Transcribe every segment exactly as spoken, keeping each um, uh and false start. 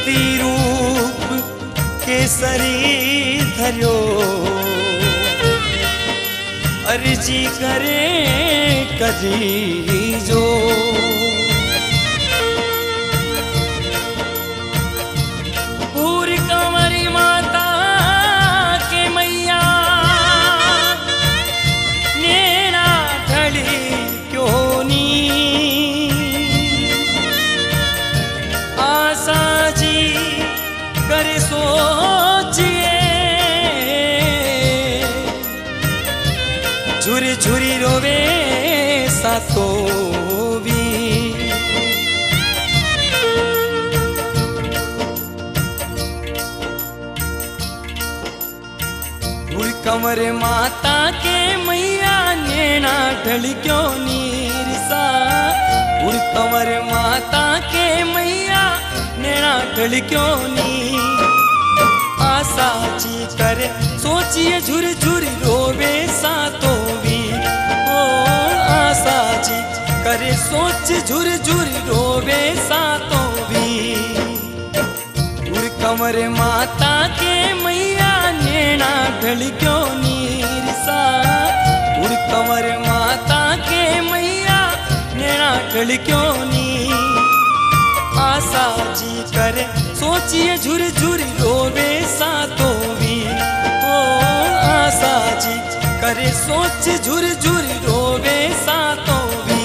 मूर्ति रूप केसरी धर्यो, अर्जी करे करी जो। पूरी कंवरी माता के मैया नैना ढली क्यों नी, आशा जी करे सोचिए, झुरी झुरी रोवे सातो भी। भूल कंवर माता के मैया नैना ढल क्यों नीरसा, भूल कंवर माता के मैया नैना ढल क्यों नी, आशा जी करे सोचिए झुर झुर रोवे सातो भी। ओ आशा जी करे सोच झुर झुर रोवे सातो भी। भूल कंवर माता के मैया नैना ढल क्यों नीरसा, भूल कंवर माता के मैया नैना ढल क्यों नी, आशा जी करे सोचिए झुर झुर रोवे सातो भी। ओ आशा जी करे सोच झुर झुर रोवे सातो भी।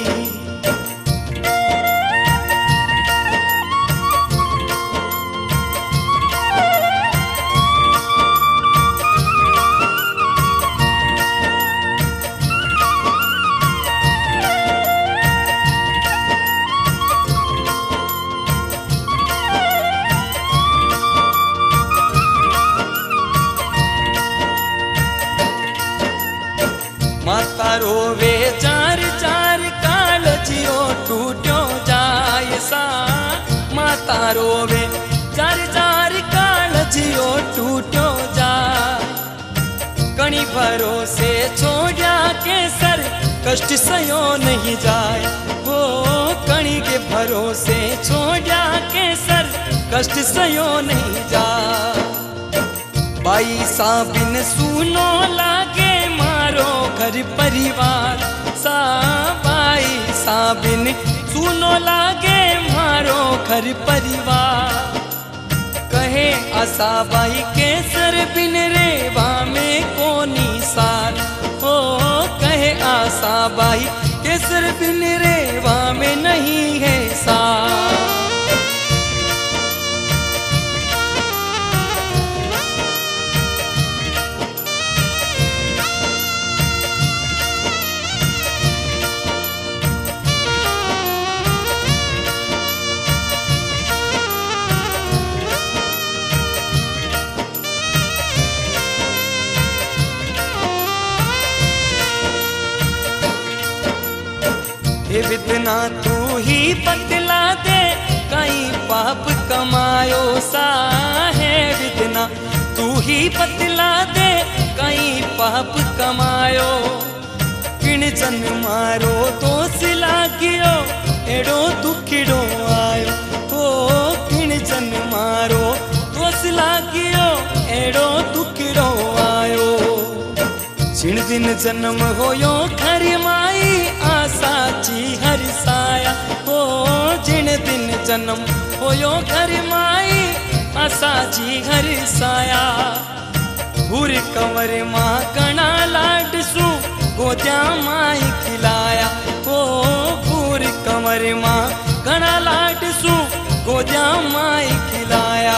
माता रोवे चार चार काल जियो टूटो जाय सा, माता रोवे चार चार काल जियो टूटो जाय, कणी भरोसे छोड़ा के सर कष्ट सयो नहीं जाए। वो कणी के भरोसे छोड़ा के सर कष्ट सयो नहीं जाए। बाई साबिन सुनो लागे मारो घर परिवार सा, बाई साबिन सुनो लागे मारो घर परिवार, कहे आशा बाई केसर बिन रेवा में कोनी सार। ओ कहे आशा बाई केसर बिन रेवा में नहीं है सार। हे विदना तू ही बतला दे कहीं पाप कमायो सा, है विदना तू ही बतला दे कहीं पाप कमायो, किण जन्म मारो तो सिला गियो एड़ो दुखड़ो आयो। ओ किण जन्म मारो तो सिला गियो एड़ो दुखड़ो आयो, जिन दिन जन्म होयो घर माई आशा जी हरसाया। ओ जिन दिन जन्म होयो घर माई आशा जी हरसाया। भूर कंवर माँ कणा लाड सू गोद्या माई खिलाया। ओ भूर कंवर माँ कणा लाड सू गोद्या माई खिलाया।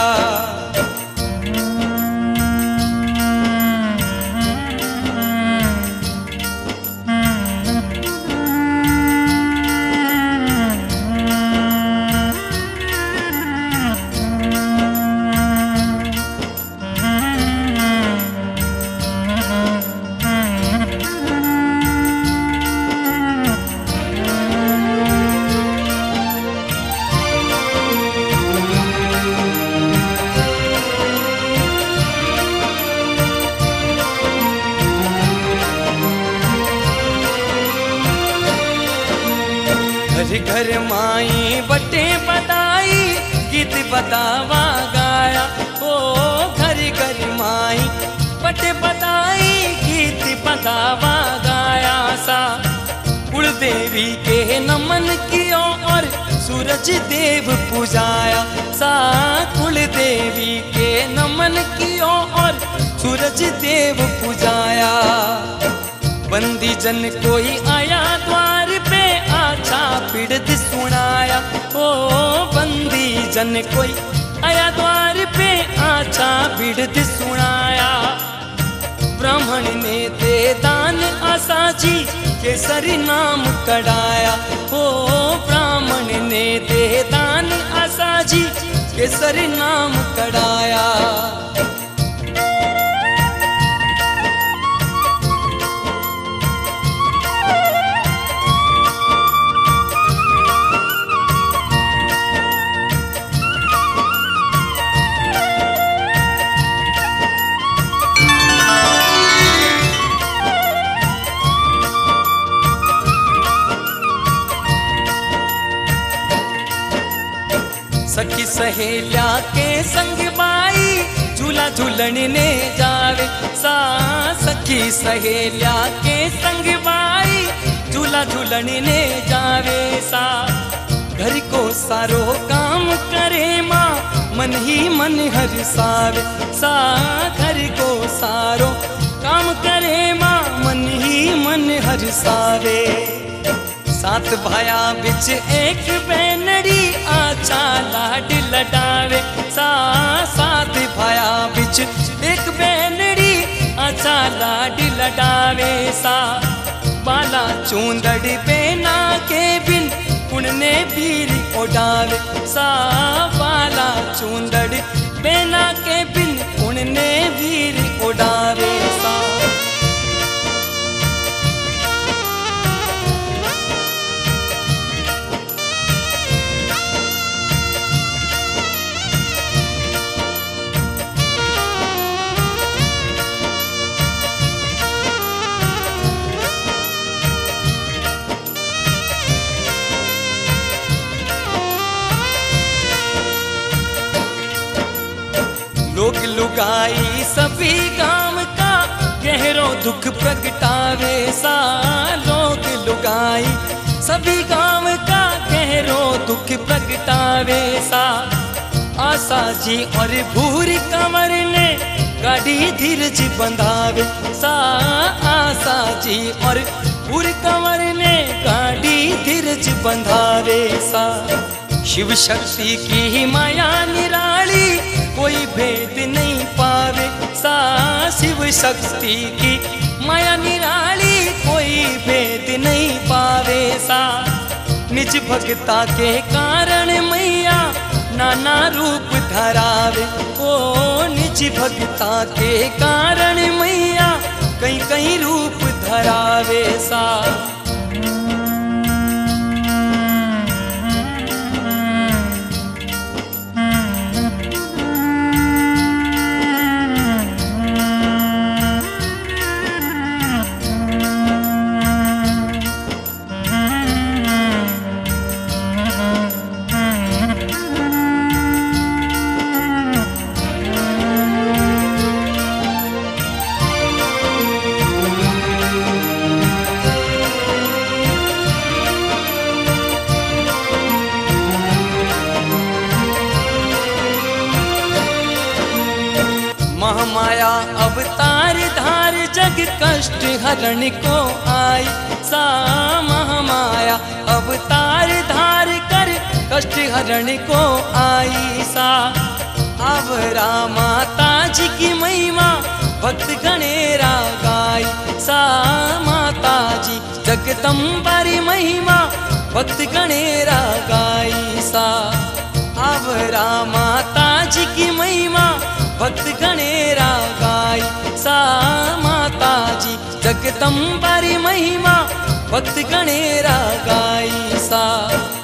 घर घर माई बटे बदाई गीत बदावा गाया। ओ घर घर माई पट बदाई गीत बदावा गाया सा। कुल देवी के नमन कियो और सूरज देव पूजाया सा। कुल देवी के नमन कियो और सूरज देव पूजाया। बंदी जन कोई आया द्वार पे आछा पीड़ित सुनाया। ओ बंदी जन कोई आया द्वार पे आछा पीड़ित सुनाया। ब्राह्मण ने दे दान आशा जी केसरी नाम कढ़ाया। ओ ब्राह्मण ने दे दान आशा जी केसरी नाम कढ़ाया। सखी सहेलिया के संग बाई झूला झूलन ने जावे सा। सखी सहेलिया के संग बाई झूला झूलन ने जावे सा। घर को सारो काम करे माँ मन ही मन हरसावे सा। घर को सारो काम करे माँ मन ही मन हरसावे। सात भाया बिच एक बैनड़ी आछा लाड लडावे सा। सात भाया बिच एक बैनड़ी आछा लाड लडावे सा। बाला चूंदड़ बेना के बिन पुण्य पीर उड़ावे सा। बाला चूंदड़ बेना के बिन पुण्य वीर उड़ावे सा। लोग लुगाई सभी गांव का गहरो दुख प्रगटावे सा। लोग लुगाई सभी गांव का गहरो दुख प्रगटावे सा। आशा जी और भूरी कंवर ने गाड़ी धीरज बंधावे सा। आशा जी और भूरी कंवर ने गाड़ी धीरज बंधावे सा। शिव शक्ति की माया निराली कोई भेद नहीं पावे सा। शिव शक्ति की माया निराली कोई भेद नहीं पावे सा। निज भक्ता के कारण मैया नाना रूप धरावे। ओ निज भक्ता के कारण मैया कई कई रूप धरावे सा। महामाया अवतार धार जग कष्ट हरण को आई सा। महामाया अवतार धार कर कष्ट हरण को आई सा। आवरा माता जी की महिमा भक्त गणेरा गाई सा। माता जी जगदम्बारी महिमा भक्त गणेरा गाई सा। आवरा माता जी की महिमा भक्त गणेरा गाई सा। माता जी जगदम्बारी महिमा भक्त गणेरा गाई सा।